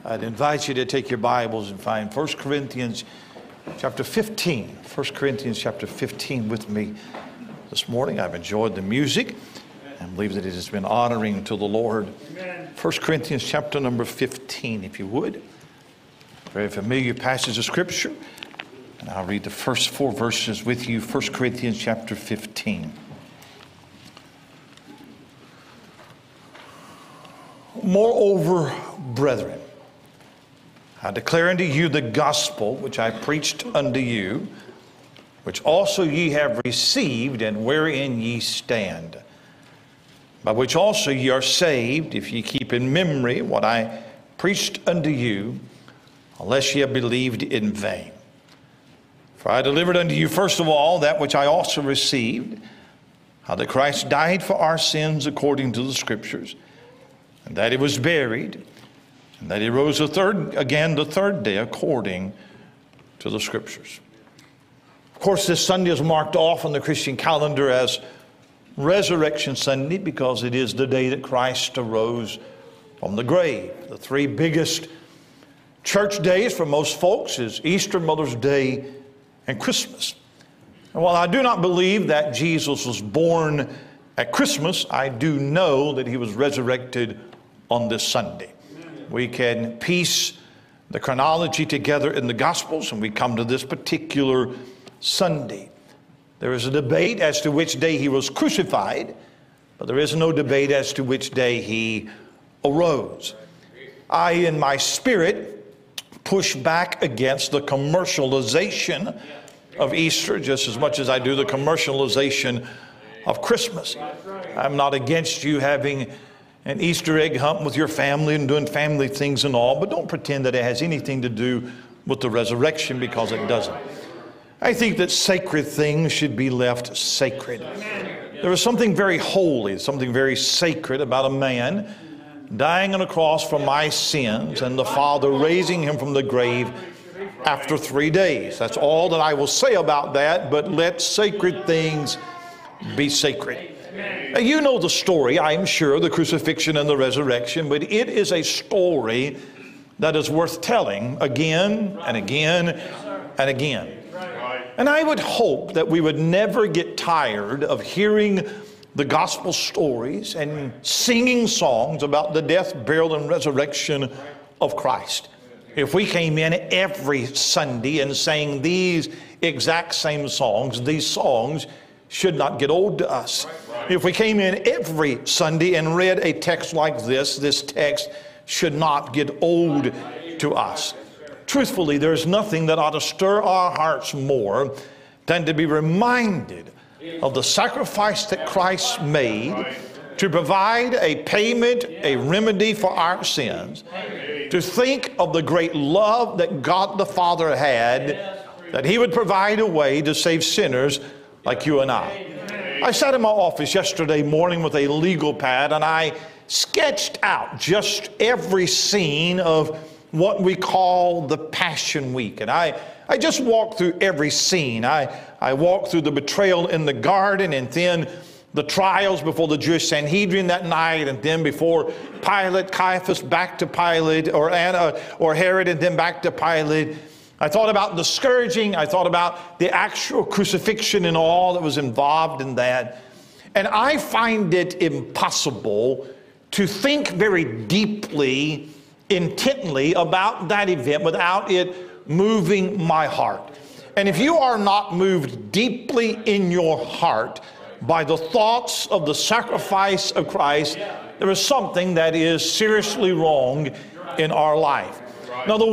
I'd invite you to take your Bibles and find 1 Corinthians chapter 15. 1 Corinthians chapter 15 with me this morning. I've enjoyed the music and believe that it has been honoring to the Lord. 1 Corinthians chapter number 15, if you would. Very familiar passage of Scripture. And I'll read the first 4 verses with you. 1 Corinthians chapter 15. Moreover, brethren, I declare unto you the gospel which I preached unto you, which also ye have received, and wherein ye stand, by which also ye are saved, if ye keep in memory what I preached unto you, unless ye have believed in vain. For I delivered unto you first of all that which I also received, how that Christ died for our sins according to the Scriptures, and that he was buried, and that he rose again the third day according to the Scriptures. Of course, this Sunday is marked off on the Christian calendar as Resurrection Sunday because it is the day that Christ arose from the grave. The 3 biggest church days for most folks is Easter, Mother's Day, and Christmas. And while I do not believe that Jesus was born at Christmas, I do know that he was resurrected on this Sunday. We can piece the chronology together in the Gospels, and we come to this particular Sunday. There is a debate as to which day he was crucified, but there is no debate as to which day he arose. I, in my spirit, push back against the commercialization of Easter just as much as I do the commercialization of Christmas. I'm not against you having an Easter egg hunt with your family and doing family things and all, but don't pretend that it has anything to do with the resurrection, because it doesn't. I think that sacred things should be left sacred. There is something very holy, something very sacred about a man dying on a cross for my sins and the Father raising him from the grave after 3 days. That's all that I will say about that, but let sacred things be sacred. You know the story, I am sure, the crucifixion and the resurrection, but it is a story that is worth telling again and again and again. And I would hope that we would never get tired of hearing the gospel stories and singing songs about the death, burial, and resurrection of Christ. If we came in every Sunday and sang these exact same songs, these songs should not get old to us. If we came in every Sunday and read a text like this text should not get old to us. Truthfully, there's nothing that ought to stir our hearts more than to be reminded of the sacrifice that Christ made to provide a payment, a remedy for our sins, to think of the great love that God the Father had, that he would provide a way to save sinners like you and I. I sat in my office yesterday morning with a legal pad and I sketched out just every scene of what we call the Passion Week. And I just walked through every scene. I walked through the betrayal in the garden, and then the trials before the Jewish Sanhedrin that night, and then before Pilate, Caiaphas, back to Pilate, or Anna or Herod, and then back to Pilate. I thought about the scourging. I thought about the actual crucifixion and all that was involved in that. And I find it impossible to think very deeply, intently about that event without it moving my heart. And if you are not moved deeply in your heart by the thoughts of the sacrifice of Christ, there is something that is seriously wrong in our life. Now the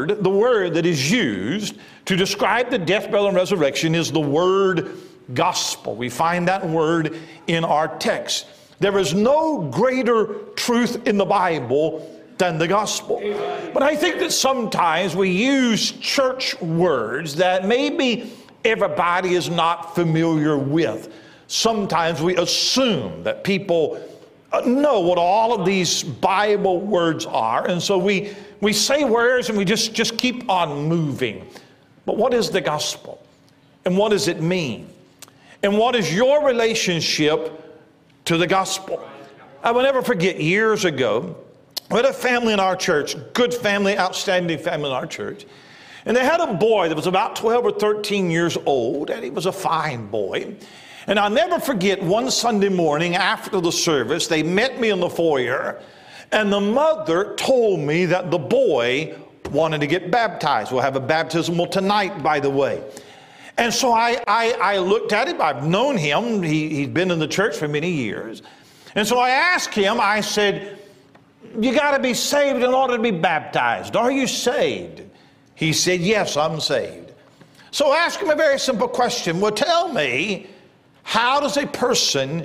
word that is used to describe the death, burial, and resurrection is the word gospel. We find that word in our text. There is no greater truth in the Bible than the gospel. But I think that sometimes we use church words that maybe everybody is not familiar with. Sometimes we assume that people know what all of these Bible words are, and so we say words and we just keep on moving. But what is the gospel? And what does it mean? And what is your relationship to the gospel? I will never forget years ago, We had a family in our church, good family, outstanding family in our church. And they had a boy that was about 12 or 13 years old, and he was a fine boy. And I'll never forget one Sunday morning after the service, they met me in the foyer, and the mother told me that the boy wanted to get baptized. We'll have a baptismal tonight, by the way. And so I looked at him. I've known him. He'd been in the church for many years. And so I asked him, I said, you got to be saved in order to be baptized. Are you saved? He said, yes, I'm saved. So I asked him a very simple question. Well, tell me, how does a person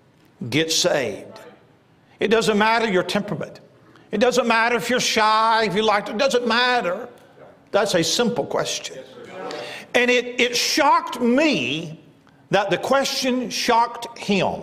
get saved? It doesn't matter your temperament. It doesn't matter if you're shy, if you like to. It doesn't matter. That's a simple question. And it shocked me that the question shocked him.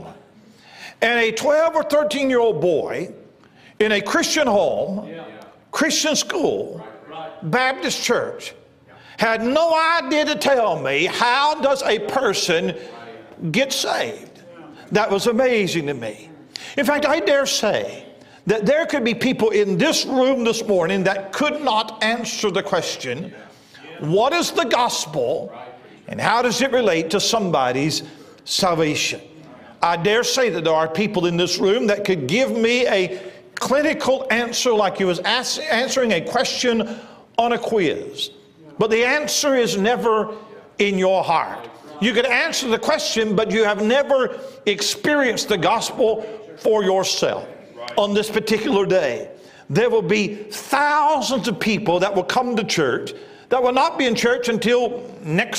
And a 12 or 13-year-old boy in a Christian home, Christian school, Baptist church, had no idea to tell me, how does a person get saved? That was amazing to me. In fact, I dare say that there could be people in this room this morning that could not answer the question, what is the gospel and how does it relate to somebody's salvation? I dare say that there are people in this room that could give me a clinical answer like you was answering a question on a quiz. But the answer is never in your heart. You could answer the question, but you have never experienced the gospel for yourself. On this particular day, there will be thousands of people that will come to church that will not be in church until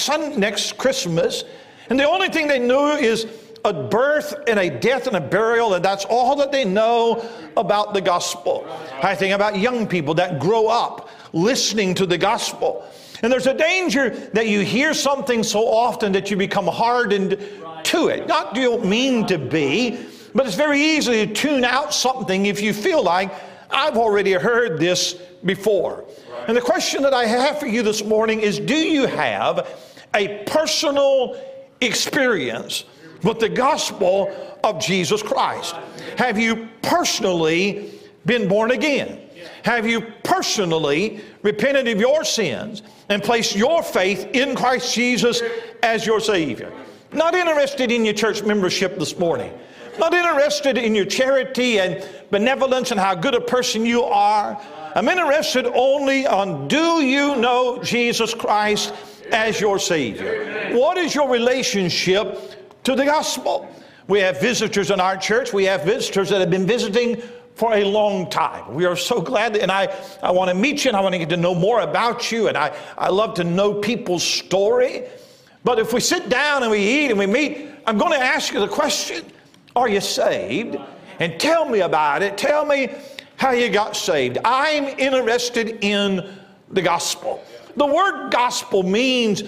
next Christmas. And the only thing they knew is a birth and a death and a burial, and that's all that they know about the gospel. I think about young people that grow up listening to the gospel. And there's a danger that you hear something so often that you become hardened to it. Not you don't mean to be, but it's very easy to tune out something if you feel like, I've already heard this before. And the question that I have for you this morning is, do you have a personal experience with the gospel of Jesus Christ? Have you personally been born again? Have you personally repented of your sins and placed your faith in Christ Jesus as your Savior? Not interested in your church membership this morning. Not interested in your charity and benevolence and how good a person you are. I'm interested only on, do you know Jesus Christ as your Savior? What is your relationship to the gospel? We have visitors in our church. We have visitors that have been visiting for a long time. We are so glad, and I want to meet you, and I want to get to know more about you, and I love to know people's story. But if we sit down and we eat and we meet, I'm going to ask you the question, are you saved? And tell me about it. Tell me how you got saved. I'm interested in the gospel. The word gospel means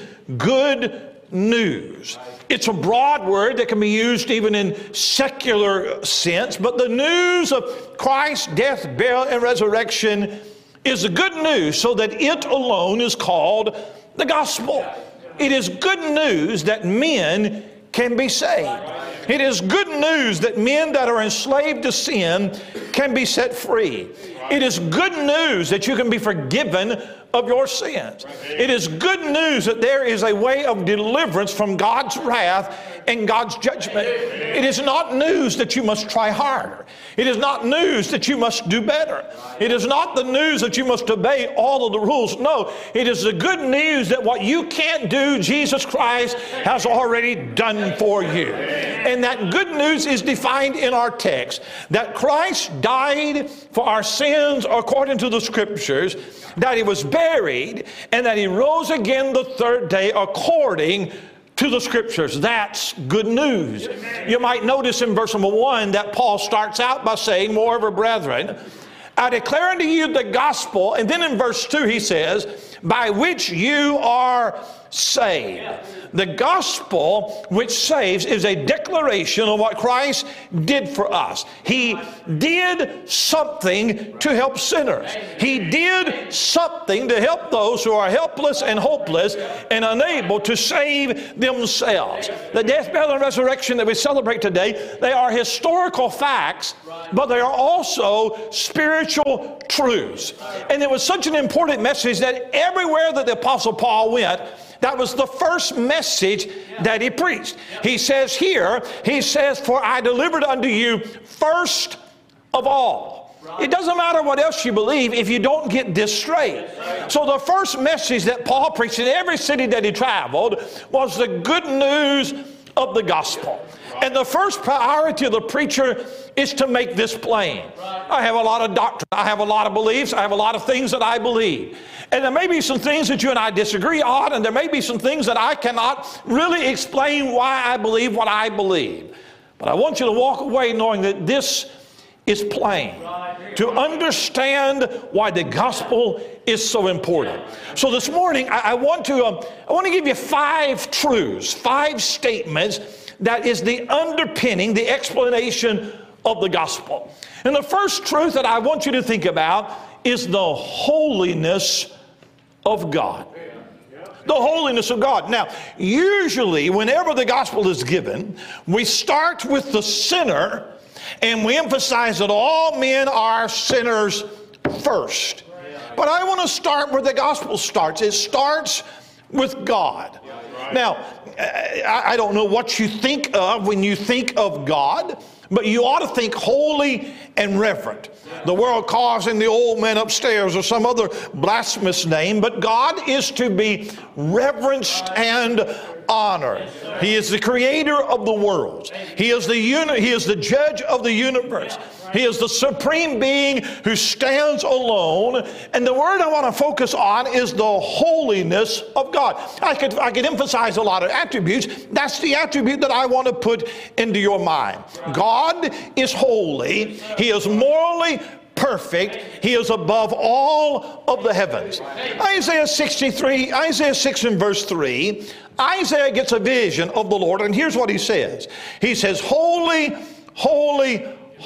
good news. It's a broad word that can be used even in secular sense, but the news of Christ's death, burial, and resurrection is the good news, so that it alone is called the gospel. It is good news that men can be saved. It is good news that men that are enslaved to sin can be set free. It is good news that you can be forgiven of your sins. It is good news that there is a way of deliverance from God's wrath and God's judgment. It is not news that you must try harder. It is not news that you must do better. It is not the news that you must obey all of the rules. No, it is the good news that what you can't do, Jesus Christ has already done for you. And that good news is defined in our text, that Christ died for our sins according to the Scriptures, that He was buried, and that He rose again the third day according to the Scriptures. That's good news. You might notice in verse number 1 that Paul starts out by saying, moreover, brethren, I declare unto you the gospel, and then in verse 2 he says, by which you are saved. The gospel which saves is a declaration of what Christ did for us. He did something to help sinners. He did something to help those who are helpless and hopeless and unable to save themselves. The death, burial, and resurrection that we celebrate today, they are historical facts, but they are also spiritual truths. And it was such an important message that everywhere that the Apostle Paul went, that was the first message that he preached. He says here, he says, for I delivered unto you first of all. It doesn't matter what else you believe if you don't get this straight. So the first message that Paul preached in every city that he traveled was the good news of the gospel. And the first priority of the preacher is to make this plain. I have a lot of doctrine. I have a lot of beliefs. I have a lot of things that I believe. And there may be some things that you and I disagree on, and there may be some things that I cannot really explain why I believe what I believe. But I want you to walk away knowing that this is plain, to understand why the gospel is so important. So this morning, I want to give you 5 truths, 5 statements that is the underpinning, the explanation of the gospel. And the first truth that I want you to think about is the holiness of God. The holiness of God. Now, usually whenever the gospel is given, we start with the sinner and we emphasize that all men are sinners first. But I want to start where the gospel starts. It starts with God. Now, I don't know what you think of when you think of God, but you ought to think holy and reverent. The world calls him the old man upstairs or some other blasphemous name, but God is to be reverenced and honored. He is the creator of the world. He is the judge of the universe. He is the supreme being who stands alone. And the word I want to focus on is the holiness of God. I could emphasize a lot of attributes. That's the attribute that I want to put into your mind. God is holy. He is morally perfect. He is above all of the heavens. Isaiah 6 and verse 3, Isaiah gets a vision of the Lord, and here's what he says. He says, holy, holy,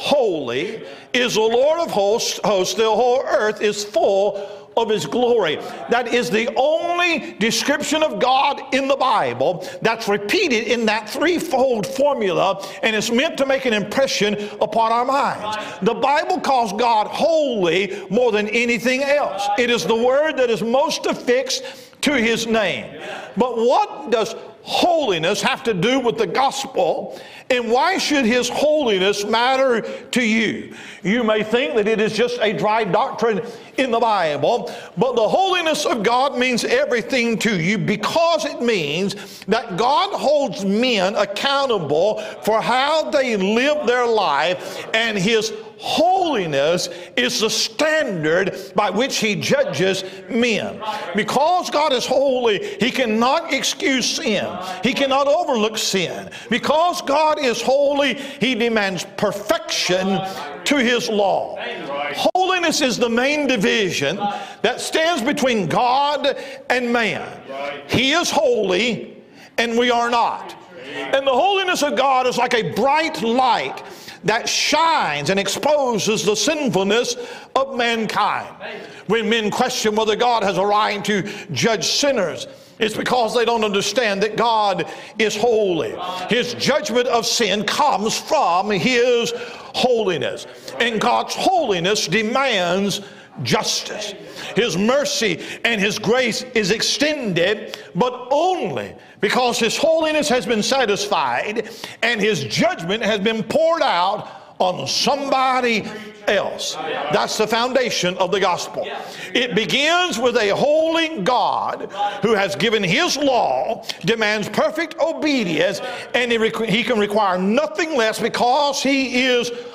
holy is the Lord of hosts. The whole earth is full of his glory. That is the only description of God in the Bible that's repeated in that threefold formula, and it's meant to make an impression upon our minds. The Bible calls God holy more than anything else. It is the word that is most affixed to his name. But what does holiness have to do with the gospel, and why should his holiness matter to you? You may think that it is just a dry doctrine in the Bible, but the holiness of God means everything to you, because it means that God holds men accountable for how they live their life, and his holiness is the standard by which he judges men. Because God is holy, he cannot excuse sin. He cannot overlook sin. Because God is holy, he demands perfection to his law. Holiness is the main division that stands between God and man. He is holy and we are not. And the holiness of God is like a bright light that shines and exposes the sinfulness of mankind. When men question whether God has a right to judge sinners, it's because they don't understand that God is holy. His judgment of sin comes from his holiness. And God's holiness demands justice. His mercy and his grace is extended, but only because his holiness has been satisfied and his judgment has been poured out on somebody else. That's the foundation of the gospel. It begins with a holy God who has given his law, demands perfect obedience, and he can require nothing less because he is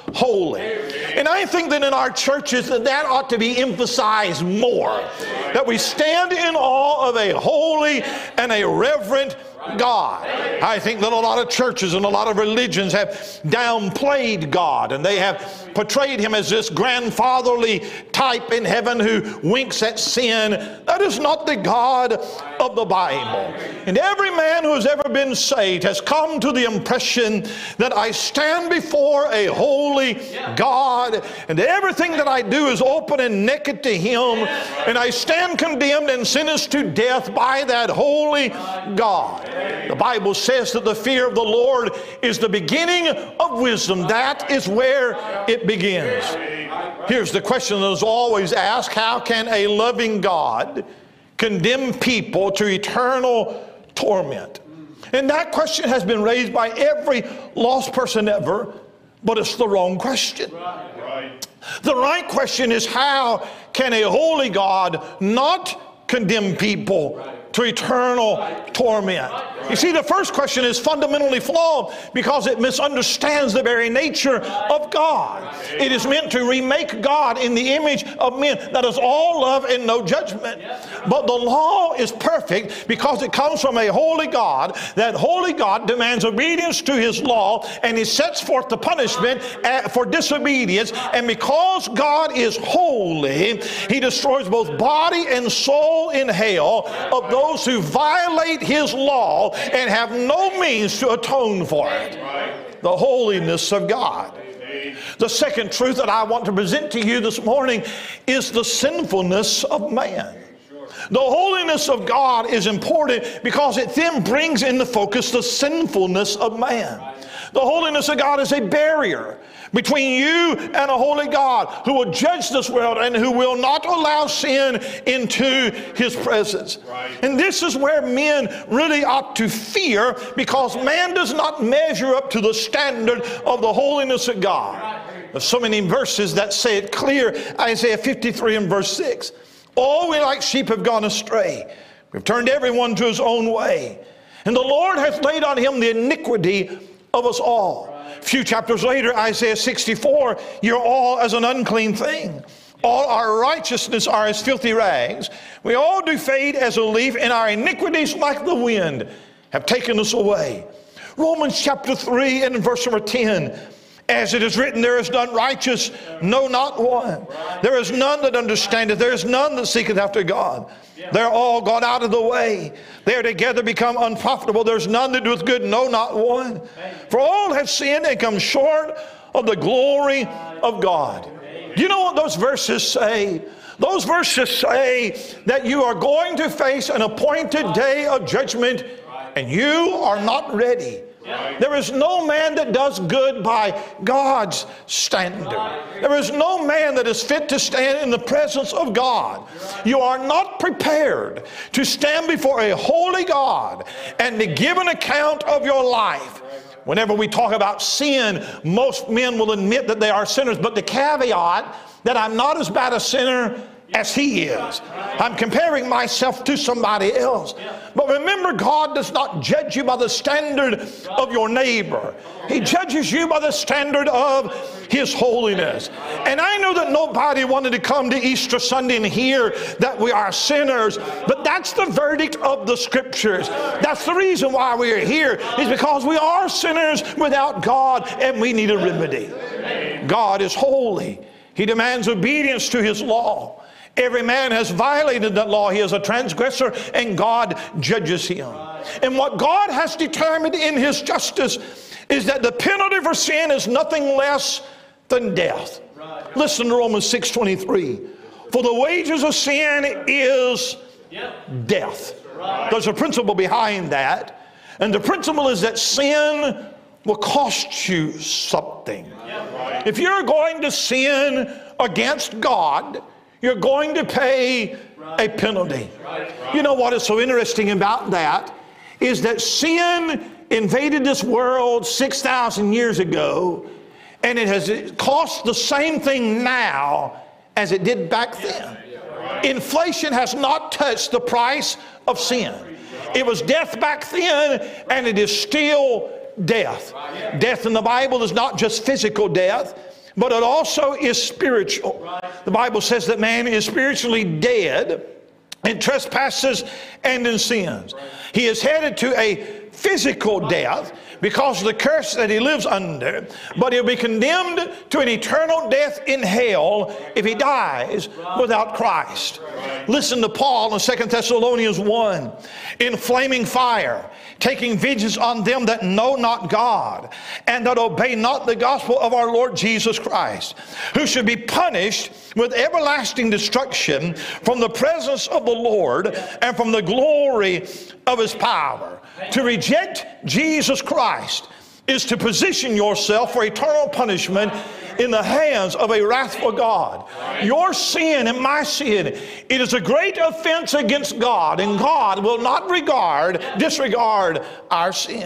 holy. And I think that in our churches that ought to be emphasized more. That we stand in awe of a holy and a reverent God. I think that a lot of churches and a lot of religions have downplayed God, and they have portrayed him as this grandfatherly type in heaven who winks at sin. That is not the God of the Bible. And every man who has ever been saved has come to the impression that I stand before a holy God, and everything that I do is open and naked to him, and I stand condemned and sentenced to death by that holy God. The Bible says that the fear of the Lord is the beginning of wisdom. That is where it begins. Here's the question that is always asked: how can a loving God condemn people to eternal torment? And that question has been raised by every lost person ever, but it's the wrong question. The right question is, how can a holy God not condemn people to eternal torment? You see, the first question is fundamentally flawed because it misunderstands the very nature of God. It is meant to remake God in the image of men. That is all love and no judgment. But the law is perfect because it comes from a holy God. That holy God demands obedience to his law, and he sets forth the punishment for disobedience. And because God is holy, he destroys both body and soul in hell of those who violate his law and have no means to atone for it. The holiness of God. The second truth that I want to present to you this morning is the sinfulness of man. The holiness of God is important because it then brings into focus the sinfulness of man. The holiness of God is a barrier between you and a holy God who will judge this world and who will not allow sin into his presence. And this is where men really ought to fear, because man does not measure up to the standard of the holiness of God. There's so many verses that say it clear. Isaiah 53 and verse 6. All we like sheep have gone astray. We've turned everyone to his own way. And the Lord hath laid on him the iniquity of us all. A few chapters later, Isaiah 64, you're all as an unclean thing. All our righteousness are as filthy rags. We all do fade as a leaf, and our iniquities like the wind have taken us away. Romans chapter 3 and verse number 10. As it is written, there is none righteous, no, not one. There is none that understandeth. There is none that seeketh after God. They're all gone out of the way. They are together become unprofitable. There's none that doeth good, no, not one. For all have sinned and come short of the glory of God. Do you know what those verses say? Those verses say that you are going to face an appointed day of judgment, and you are not ready. There is no man that does good by God's standard. There is no man that is fit to stand in the presence of God. You are not prepared to stand before a holy God and to give an account of your life. Whenever we talk about sin, most men will admit that they are sinners, but the caveat that I'm not as bad a sinner as he is. I'm comparing myself to somebody else. But remember, God does not judge you by the standard of your neighbor. He judges you by the standard of his holiness. And I know that nobody wanted to come to Easter Sunday and hear that we are sinners, but that's the verdict of the Scriptures. That's the reason why we are here, is because we are sinners without God and we need a remedy. God is holy. He demands obedience to his law. Every man has violated that law. He is a transgressor, and God judges him. And what God has determined in his justice is that the penalty for sin is nothing less than death. Listen to Romans 6:23. For the wages of sin is death. There's a principle behind that. And the principle is that sin will cost you something. If you're going to sin against God, you're going to pay a penalty. You know what is so interesting about that is that sin invaded this world 6,000 years ago, and it has cost the same thing now as it did back then. Inflation has not touched the price of sin. It was death back then, and it is still death. Death in the Bible is not just physical death. but it also is spiritual. The Bible says that man is spiritually dead in trespasses and in sins. He is headed to a physical death because of the curse that he lives under, but he'll be condemned to an eternal death in hell if he dies without Christ. Listen to Paul in 2 Thessalonians 1. In flaming fire, taking vengeance on them that know not God, and that obey not the gospel of our Lord Jesus Christ, who should be punished with everlasting destruction from the presence of the Lord and from the glory of his power. To reject Jesus Christ is to position yourself for eternal punishment in the hands of a wrathful God. Your sin and my sin, it is a great offense against God, and God will not disregard our sin.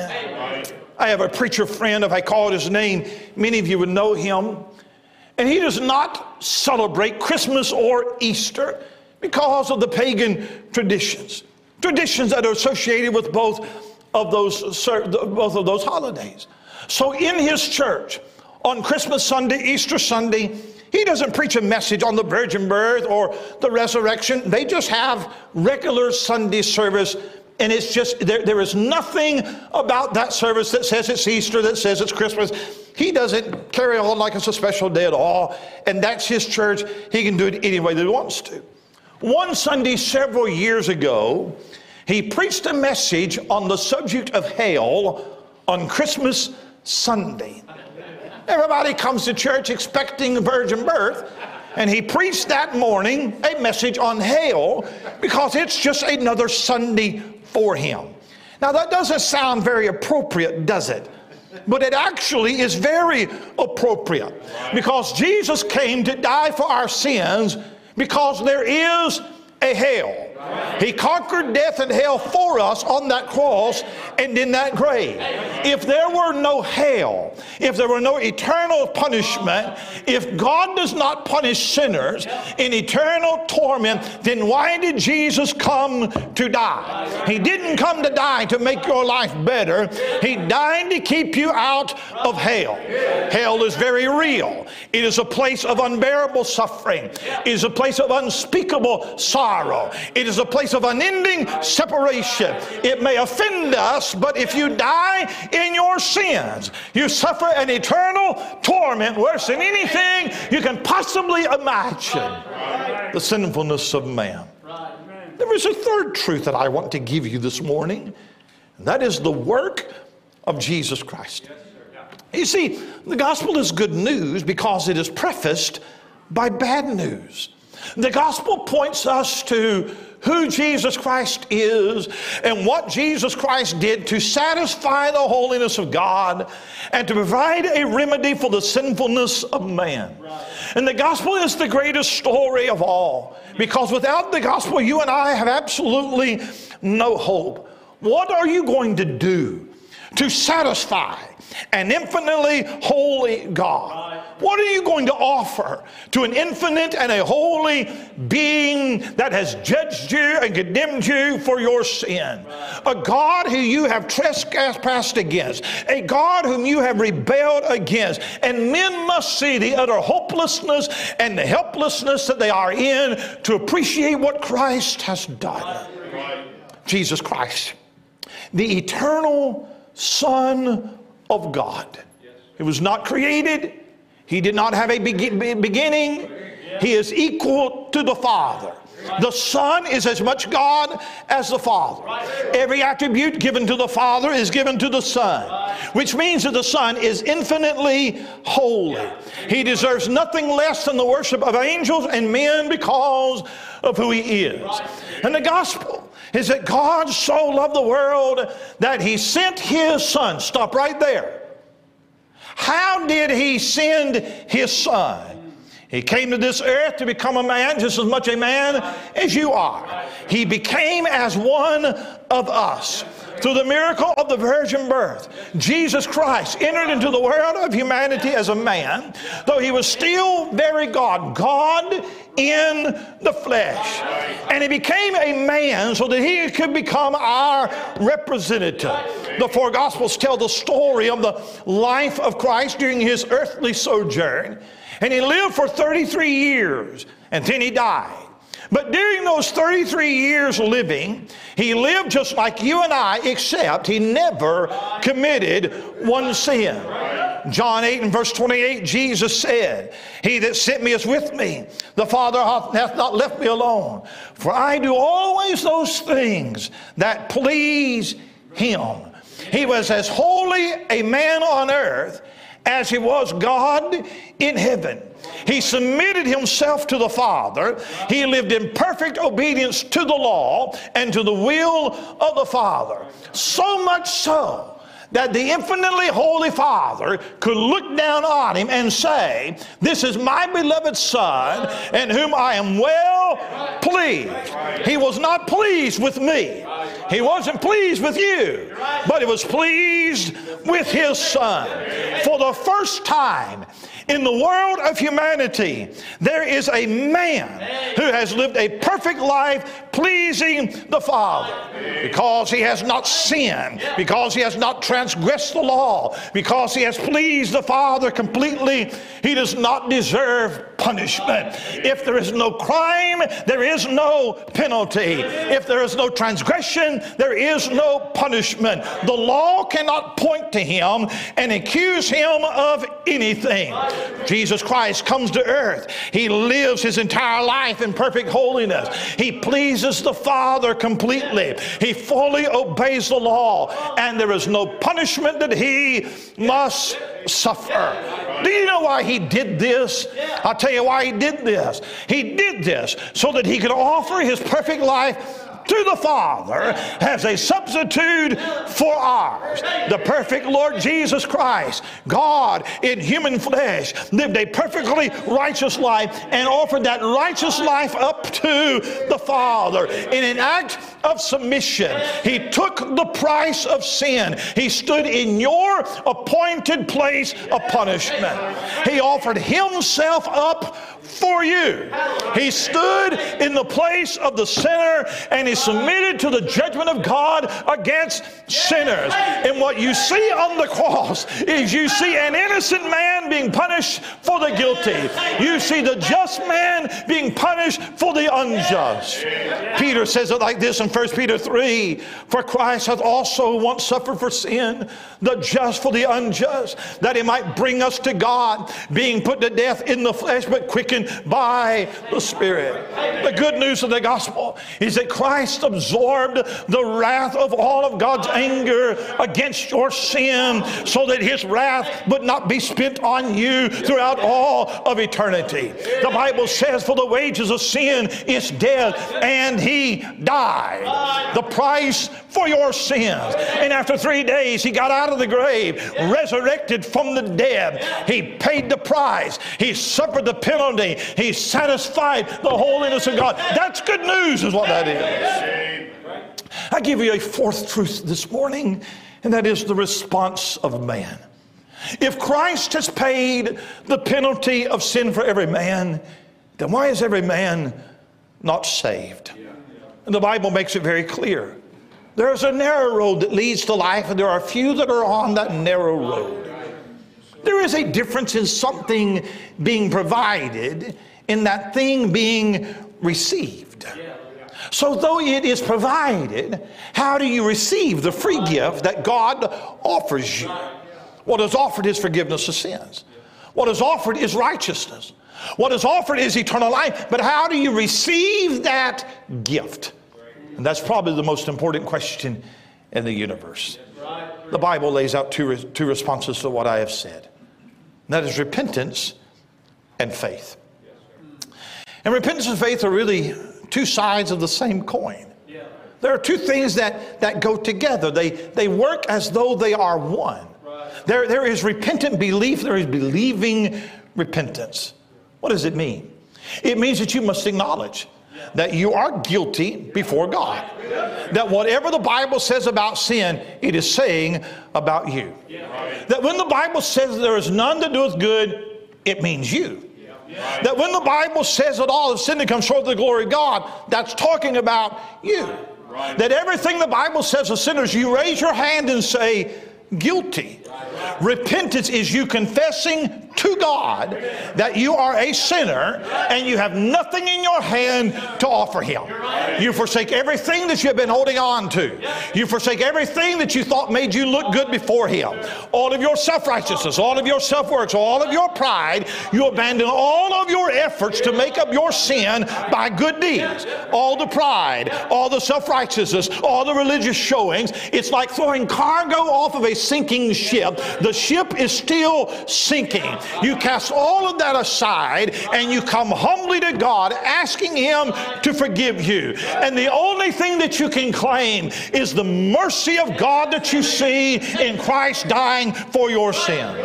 I have a preacher friend, if I called his name, many of you would know him, and he does not celebrate Christmas or Easter because of the pagan traditions that are associated with both of those holidays. So in his church, on Christmas Sunday, Easter Sunday, he doesn't preach a message on the virgin birth or the resurrection. They just have regular Sunday service, and it's just, there is nothing about that service that says it's Easter, that says it's Christmas. He doesn't carry on like it's a special day at all, and that's his church. He can do it any way that he wants to. One Sunday several years ago, he preached a message on the subject of hell on Christmas Sunday. Everybody comes to church expecting a virgin birth, and he preached that morning a message on hell because it's just another Sunday for him. Now that doesn't sound very appropriate, does it? But it actually is very appropriate because Jesus came to die for our sins because there is a hell. He conquered death and hell for us on that cross and in that grave. If there were no hell, if there were no eternal punishment, if God does not punish sinners in eternal torment, then why did Jesus come to die? He didn't come to die to make your life better. He died to keep you out of hell. Hell is very real. It is a place of unbearable suffering. It is a place of unspeakable sorrow. It is a place of unending separation. It may offend us, but if you die in your sins, you suffer an eternal torment worse than anything you can possibly imagine. The sinfulness of man. There is a third truth that I want to give you this morning, and that is the work of Jesus Christ. You see, the gospel is good news because it is prefaced by bad news. The gospel points us to who Jesus Christ is and what Jesus Christ did to satisfy the holiness of God and to provide a remedy for the sinfulness of man. And the gospel is the greatest story of all, because without the gospel, you and I have absolutely no hope. What are you going to do to satisfy an infinitely holy God? What are you going to offer to an infinite and a holy being that has judged you and condemned you for your sin? A God who you have trespassed against, a God whom you have rebelled against. And men must see the utter hopelessness and the helplessness that they are in to appreciate what Christ has done. Jesus Christ, the eternal Son of God. He was not created. He did not have a beginning. He is equal to the Father. The Son is as much God as the Father. Every attribute given to the Father is given to the Son, which means that the Son is infinitely holy. He deserves nothing less than the worship of angels and men because of who He is. And the gospel is that God so loved the world that He sent His Son. Stop right there. How did He send His Son? He came to this earth to become a man, just as much a man as you are. He became as one of us. Through the miracle of the virgin birth, Jesus Christ entered into the world of humanity as a man, though He was still very God, God in the flesh. And He became a man so that He could become our representative. The four Gospels tell the story of the life of Christ during His earthly sojourn. And he lived for 33 years, and then he died. But during those 33 years living, he lived just like you and I, except he never committed one sin. John 8 and verse 28, Jesus said, "He that sent me is with me. The Father hath not left me alone. For I do always those things that please him." He was as holy a man on earth as he was God in heaven. He submitted himself to the Father. He lived in perfect obedience to the law and to the will of the Father. So much so that the infinitely holy Father could look down on him and say, "This is my beloved Son, in whom I am well pleased." He was not pleased with me. He wasn't pleased with you, but he was pleased with his Son. For the first time in the world of humanity, there is a man who has lived a perfect life pleasing the Father. Because he has not sinned, because he has not transgressed the law, because he has pleased the Father completely, he does not deserve punishment. If there is no crime, there is no penalty. If there is no transgression, there is no punishment. The law cannot point to him and accuse him of anything. Jesus Christ comes to earth. He lives his entire life in perfect holiness. He pleases the Father completely. He fully obeys the law, and there is no punishment that he must suffer. Do you know why he did this? I'll tell you why he did this. He did this so that he could offer his perfect life to the Father as a substitute for ours. The perfect Lord Jesus Christ, God in human flesh, lived a perfectly righteous life and offered that righteous life up to the Father in an act of submission. He took the price of sin. He stood in your appointed place of punishment. He offered himself up for you. He stood in the place of the sinner, and he submitted to the judgment of God against sinners. And what you see on the cross is you see an innocent man being punished for the guilty. You see the just man being punished for the unjust. Peter says it like this in 1 Peter 3, "For Christ hath also once suffered for sin, the just for the unjust, that he might bring us to God, being put to death in the flesh, but quickened by the Spirit." The good news of the gospel is that Christ absorbed the wrath of all of God's anger against your sin, so that his wrath would not be spent on you throughout all of eternity. The Bible says, "For the wages of sin is death," and he died. The price for your sins. And after 3 days, he got out of the grave, resurrected from the dead. He paid the price. He suffered the penalty. He satisfied the holiness of God. That's good news, is what that is. I give you a fourth truth this morning, and that is the response of man. If Christ has paid the penalty of sin for every man, then why is every man not saved? And the Bible makes it very clear. There's a narrow road that leads to life, and there are few that are on that narrow road. There is a difference in something being provided and that thing being received. So though it is provided, how do you receive the free gift that God offers you? What is offered is forgiveness of sins. What is offered is righteousness. What is offered is eternal life. But how do you receive that gift? And that's probably the most important question in the universe. The Bible lays out two responses to what I have said. And that is repentance and faith. And repentance and faith are really two sides of the same coin. There are two things that go together. They work as though they are one. There is repentant belief. There is believing repentance. What does it mean? It means that you must acknowledge that you are guilty before God. That whatever the Bible says about sin, it is saying about you. That when the Bible says there is none that doeth good, it means you. That when the Bible says that all have sinned and come short of the glory of God, that's talking about you. That everything the Bible says of sinners, you raise your hand and say, guilty. Repentance is you confessing to God that you are a sinner and you have nothing in your hand to offer Him. You forsake everything that you have been holding on to. You forsake everything that you thought made you look good before Him. All of your self-righteousness, all of your self-works, all of your pride, you abandon all of your efforts to make up your sin by good deeds. All the pride, all the self-righteousness, all the religious showings. It's like throwing cargo off of a sinking ship. The ship is still sinking. You cast all of that aside and you come humbly to God asking Him to forgive you. And the only thing that you can claim is the mercy of God that you see in Christ dying for your sins.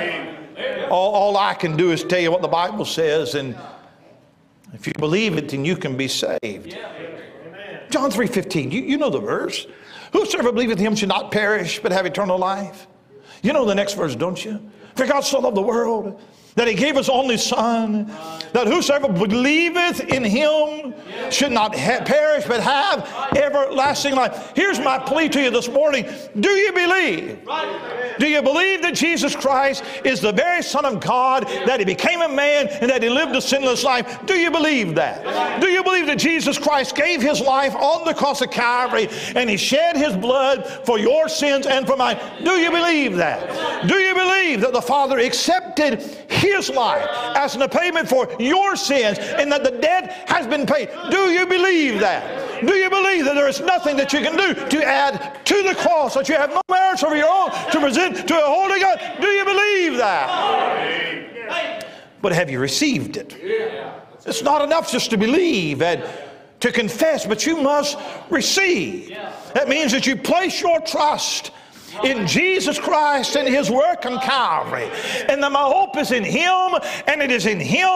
All I can do is tell you what the Bible says, and if you believe it, then you can be saved. John 3:15, you know the verse. Whosoever believeth Him shall not perish, but have eternal life. You know the next verse, don't you? For God so loved the world that He gave His only Son, that whosoever believeth in Him should not perish, but have everlasting life. Here's my plea to you this morning. Do you believe? Do you believe that Jesus Christ is the very Son of God, that He became a man, and that He lived a sinless life? Do you believe that? Do you believe that Jesus Christ gave His life on the cross of Calvary, and He shed His blood for your sins and for mine? Do you believe that? Do you believe that the Father accepted His life as a payment for your sins, and that the debt has been paid? Do you believe that? Do you believe that there is nothing that you can do to add to the cross, that you have no merits of your own to present to a holy God? Do you believe that? But have you received it? It's not enough just to believe and to confess, but you must receive. That means that you place your trust in Jesus Christ and His work on Calvary, and that my hope is in Him, and it is in Him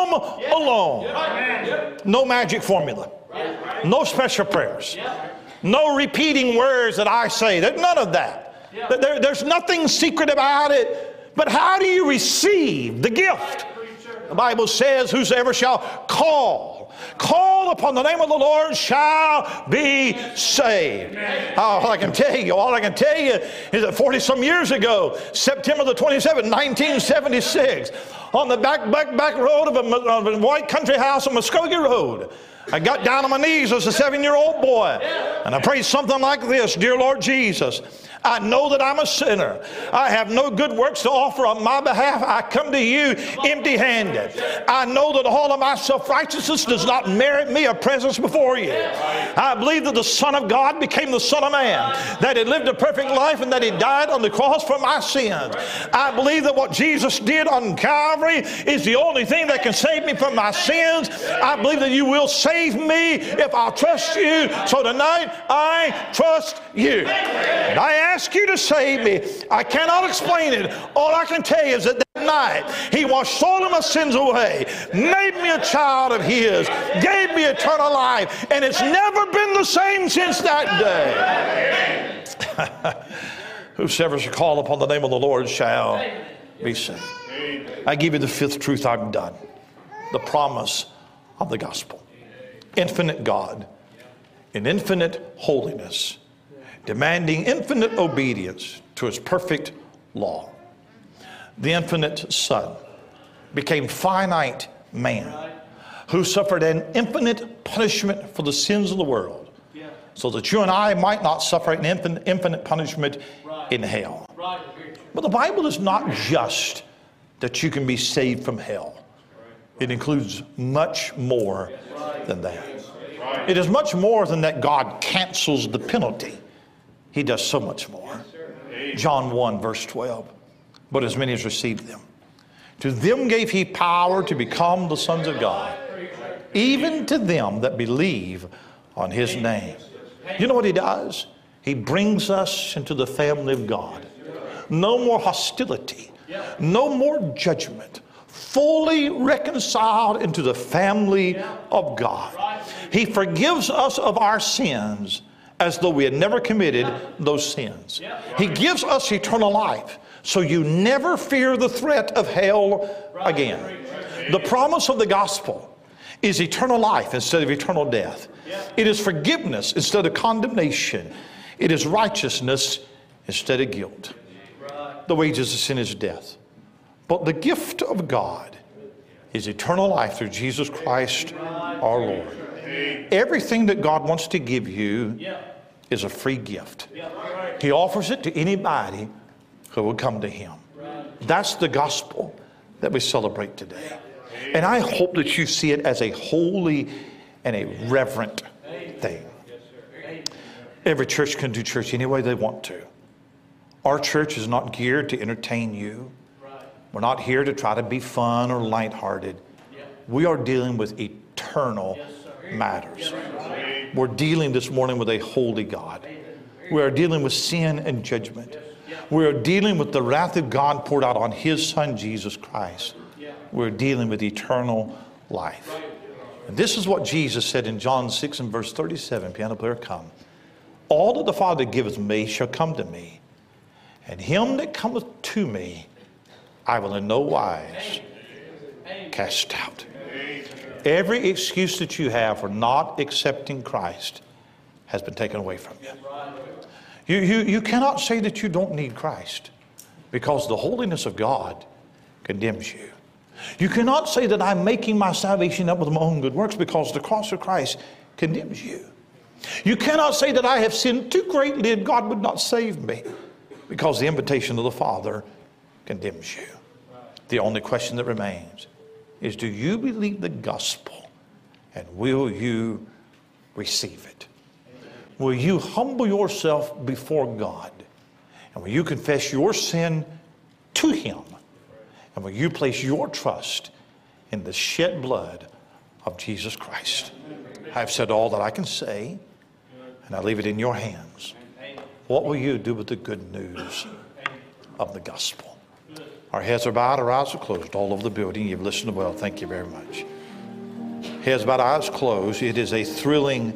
alone. No magic formula, no special prayers, no repeating words that I say. There's none of that. There's nothing secret about it. But how do you receive the gift? The Bible says, whosoever shall call upon the name of the Lord shall be saved. All I can tell you is that 40-some years ago, September the 27th, 1976, on the back road of a white country house on Muskogee Road, I got down on my knees as a 7-year-old boy, and I prayed something like this: Dear Lord Jesus, I know that I'm a sinner. I have no good works to offer on my behalf. I come to you empty-handed. I know that all of my self-righteousness does not merit me a presence before you. I believe that the Son of God became the Son of Man, that He lived a perfect life, and that He died on the cross for my sins. I believe that what Jesus did on Calvary is the only thing that can save me from my sins. I believe that you will save me if I'll trust you. So tonight, I trust you. And I ask you to save me. I cannot explain it. All I can tell you is that night He washed all of my sins away, made me a child of His, gave me eternal life, and it's never been the same since that day. Whosoever shall call upon the name of the Lord shall be saved. I give you the fifth truth I've done. The promise of the gospel. Infinite God in infinite holiness, demanding infinite obedience to His perfect law. The infinite Son became finite man who suffered an infinite punishment for the sins of the world, so that you and I might not suffer an infinite punishment in hell. But the Bible is not just that you can be saved from hell. It includes much more than that. It is much more than that God cancels the penalty. He does so much more. John 1 verse 12. But as many as received them, to them gave He power to become the sons of God, even to them that believe on His name. You know what He does? He brings us into the family of God. No more hostility, no more judgment. Fully reconciled into the family of God. He forgives us of our sins as though we had never committed those sins. He gives us eternal life, so you never fear the threat of hell again. The promise of the gospel is eternal life instead of eternal death. It is forgiveness instead of condemnation. It is righteousness instead of guilt. The wages of sin is death. But the gift of God is eternal life through Jesus Christ our Lord. Everything that God wants to give you is a free gift. He offers it to anybody who will come to Him. That's the gospel that we celebrate today. And I hope that you see it as a holy and a reverent thing. Every church can do church any way they want to. Our church is not geared to entertain you. We're not here to try to be fun or lighthearted. We are dealing with eternal matters. We're dealing this morning with a holy God. We are dealing with sin and judgment. We are dealing with the wrath of God poured out on His Son, Jesus Christ. We're dealing with eternal life. And this is what Jesus said in John 6 and verse 37. Piano player, come. All that the Father giveth me shall come to me, and him that cometh to me I will in no wise cast out. Every excuse that you have for not accepting Christ has been taken away from you. You cannot say that you don't need Christ, because the holiness of God condemns you. You cannot say that I'm making my salvation up with my own good works, because the cross of Christ condemns you. You cannot say that I have sinned too greatly and God would not save me, because the invitation of the Father condemns you. The only question that remains is, do you believe the gospel, and will you receive it? Will you humble yourself before God, and will you confess your sin to Him, and will you place your trust in the shed blood of Jesus Christ? I have said all that I can say, and I leave it in your hands. What will you do with the good news of the gospel? Our heads are bowed, our eyes are closed all over the building. You've listened well. Thank you very much. Heads bowed, eyes closed. It is a thrilling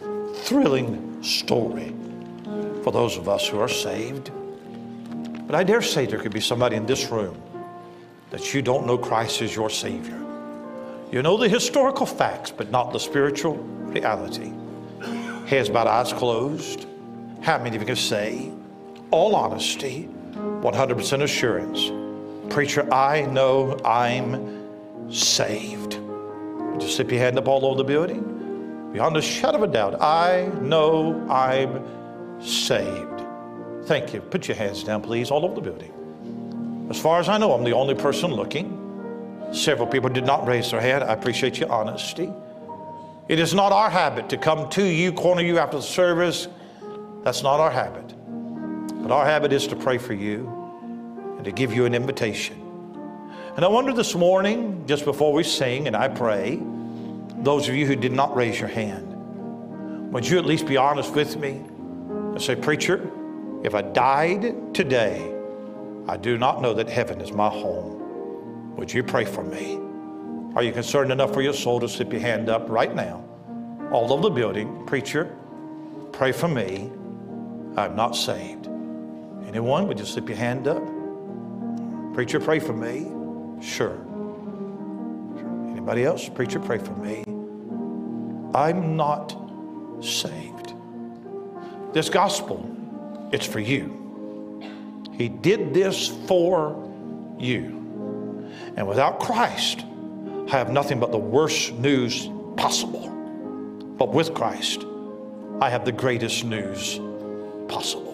story for those of us who are saved. But I dare say there could be somebody in this room that you don't know Christ as your Savior. You know the historical facts, but not the spiritual reality. Heads bowed, eyes closed. How many of you can say, all honesty, 100% assurance, preacher, I know I'm saved? Just slip your hand up all over the building. Beyond a shadow of a doubt, I know I'm saved. Thank you. Put your hands down, please, all over the building. As far as I know, I'm the only person looking. Several people did not raise their hand. I appreciate your honesty. It is not our habit to come to you, corner you after the service. That's not our habit. But our habit is to pray for you and to give you an invitation. And I wonder this morning, just before we sing and I pray, those of you who did not raise your hand, would you at least be honest with me and say, preacher, if I died today, I do not know that heaven is my home. Would you pray for me? Are you concerned enough for your soul to slip your hand up right now, all over the building? Preacher, pray for me. I'm not saved. Anyone? Would you slip your hand up? Preacher, pray for me. Sure. Anybody else? Preacher, pray for me. I'm not saved. This gospel, it's for you. He did this for you. And without Christ, I have nothing but the worst news possible. But with Christ, I have the greatest news possible.